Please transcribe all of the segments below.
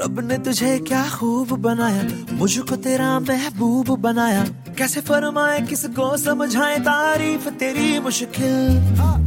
रब ने तुझे क्या खूब बनाया, मुझको तेरा महबूब बनाया। कैसे फरमाए किसको समझाए तारीफ तेरी मुश्किल।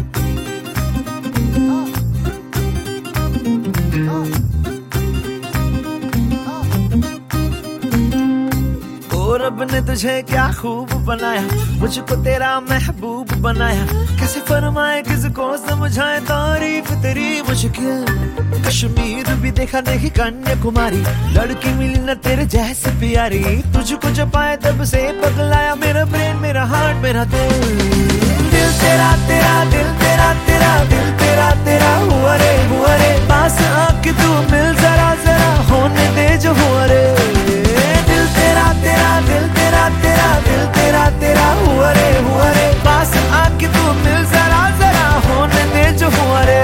रब ने तुझे क्या खूब बनाया, मुझको तेरा महबूब बनाया। कैसे फरमाए किसको समझाए तारीफ तेरी मुश्किल। कश्मीर भी देखा नहीं कन्याकुमारी, लड़की मिली न तेरे जैसे प्यारी। तुझको जब पाए तब से पगलाया मेरा ब्रेन, मेरा हार्ट, मेरा दिल। दिल तेरा तेरा दिल तेरा तेरा दिल तेरा तेरा हुआ रे पास आके तू मिल जरा जरा होने दे जो हुआ रे। दिल तेरा तेरा दिल तेरा तेरा दिल तेरा तेरा हुआ रे पास आके तू मिल जरा जरा होने दे जो हुआ रे।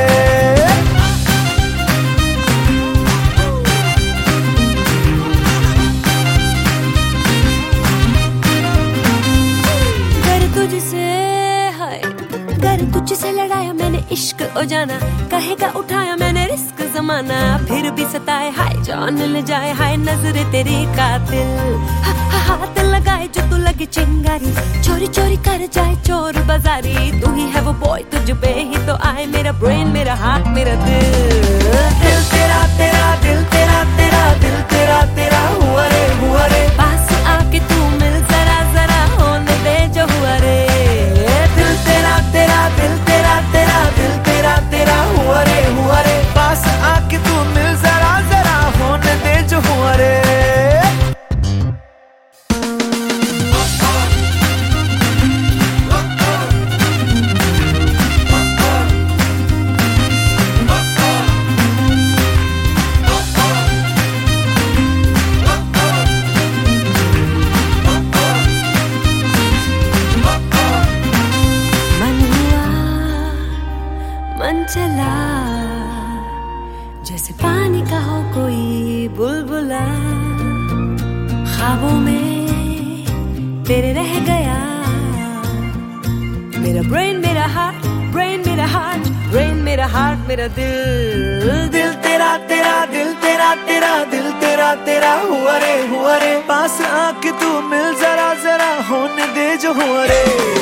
घर तुझसे लड़ाया मैंने इश्क ओ जाना, कहेगा उठाया मैंने रिस्क जमाना। फिर भी सताए हाय जान ले जाए हाय नजरे तेरी कातिल। हाथ लगाए जो तू लगे चिंगारी, चोरी चोरी कर जाए चोर बाजारी। तू ही है वो बॉय तुझ पे ही तो आए मेरा ब्रेन, मेरा हार्ट, मेरा दिल। दिल तेरा तेरा दिल तेरा तेरा दिल तेरा तेरा हुआ रे पास आके तू मिल जरा जरा होने दे जो हुआ रे। दिल तेरा तेरा दिल तेरा तेरा दिल तेरा तेरा हुआ रे पास आके तू मिल जरा जरा होने दे जो हुआ रे। मन चला जैसे पानी का हो कोई बुलबुला, ख्वाबों में तेरे रह गया मेरा ब्रेन, मेरा हार्ट, ब्रेन मेरा हार्ट, ब्रेन मेरा हार्ट, मेरा दिल। दिल तेरा तेरा दिल तेरा तेरा दिल तेरा तेरा हुआ रे पास आके तू मिल जरा जरा होने दे जो हुआ रे।